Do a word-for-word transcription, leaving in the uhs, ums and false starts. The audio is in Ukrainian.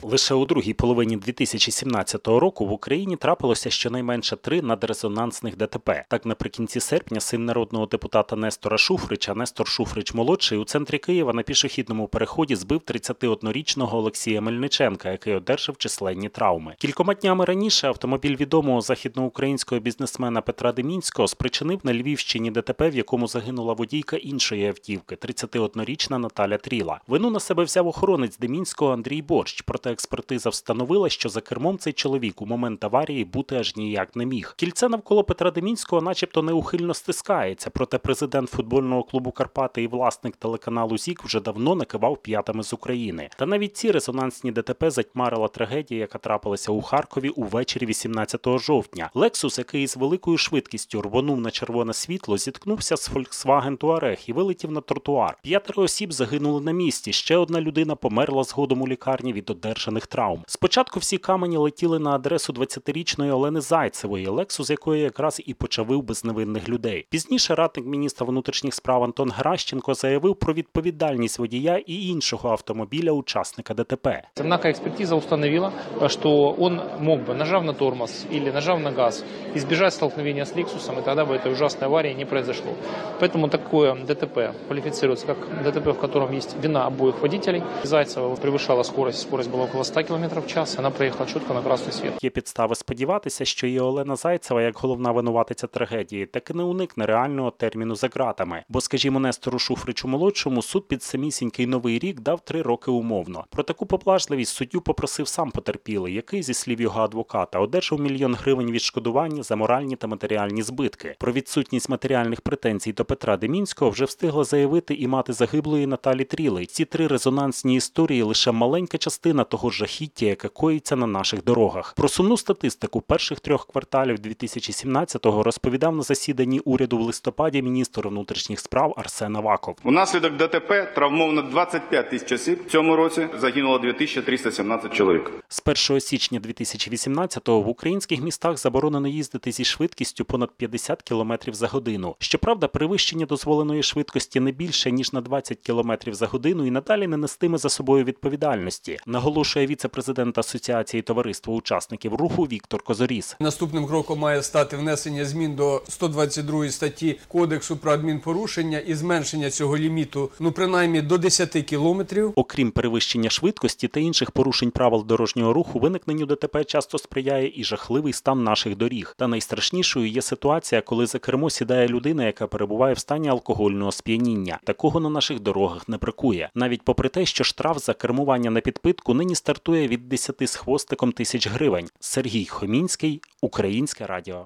Лише у другій половині дві тисячі сімнадцятого року в Україні трапилося щонайменше три надрезонансних ДТП. Так, наприкінці серпня син народного депутата Нестора Шуфрича, Нестор Шуфрич-молодший, у центрі Києва на пішохідному переході збив тридцятиоднорічного Олексія Мельниченка, який одержав численні травми. Кількома днями раніше автомобіль відомого західноукраїнського бізнесмена Петра Демінського спричинив на Львівщині ДТП, в якому загинула водійка іншої автівки – тридцятиоднорічна Наталя Тріла. Вину на себе взяв охоронець Демінського Андрій Борщ, проте експертиза встановила, що за кермом цей чоловік у момент аварії бути аж ніяк не міг. Кільце навколо Петра Демінського начебто неухильно стискається, проте президент футбольного клубу «Карпати» і власник телеканалу ЗІК вже давно накивав п'ятами з України. Та навіть ці резонансні ДТП затьмарила трагедія, яка трапилася у Харкові увечері вісімнадцятого жовтня. Лексус, який з великою швидкістю рвонув на червоне світло, зіткнувся з Volkswagen Touareg і вилетів на тротуар. П'ятеро осіб загинули на місці, ще одна людина померла згодом у лікарні від одержаних травм. Спочатку всі камені летіли на адресу двадцятирічної Олени Зайцевої, Лексус якої якраз і почавив безневинних людей. Пізніше радник міністра внутрішніх справ Антон Геращенко заявив про відповідальність водія і іншого автомобіля учасника ДТП. Наркоэкспертиза установила, что он мог бы, нажав на тормоз или нажав на газ, избежать столкновения с Лексусом, и тогда бы этой ужасной аварии не произошло. Поэтому такое ДТП квалифицируется как ДТП, в котором есть вина обоих водителей. Зайцева превышала скорость, скорость была около ста километров в час, она проехала чітко на красний світ. Є підстави сподіватися, що і Олена Зайцева, як головна винуватиця трагедії, таки не уникне реального терміну за ґратами. Бо, скажімо, Нестору Шуфричу-молодшому суд під самісінький Новий рік дав три роки умовно. Про таку поблажливість суддю попросив сам потерпілий, який, зі слів його адвоката, одержав мільйон гривень відшкодування за моральні та матеріальні збитки. Про відсутність матеріальних претензій до Петра Демінського вже встигла заявити і мати загиблої Наталі Тріли. Ці три резонансні історії – лише маленька частина того жахіття, яке коїться на наших дорогах. Про сумну статистику перших трьох кварталів дві тисячі сімнадцятого розповідав на засіданні уряду в листопаді міністр внутрішніх справ Арсен Аваков. Унаслідок ДТП травмовано двадцять п'ять тисяч осіб. В цьому році загинуло дві тисячі триста сімнадцять чоловік. З першого січня дві тисячі вісімнадцятого в українських містах заборонено їздити зі швидкістю понад п'ятдесят кілометрів за годину. Щоправда, перевищення дозволеної швидкості не більше, ніж на двадцять кілометрів за годину і надалі не нестиме за собою відповідальності, наголошує віце-президент Асоціації товариства учасників руху Віктор Козоріс. Наступним кроком має стати внесення змін до сто двадцять другої статті Кодексу про адмінпорушення і зменшення цього ліміту, ну принаймні до десяти кілометрів. Окрім перевищення швидкості та інших порушень правил дорожнього руху, виникненню ДТП часто сприяє і жахливий стан наших доріг. Та найстрашнішою є ситуація, коли за кермо сідає людина, яка перебуває в стані алкогольного сп'яніння. Такого на наших дорогах не бракує. Навіть попри те, що штраф за кермування на підпитку нині стартує від десяти з хвостиком тисяч гривень. Сергій Хомінський, Українське радіо.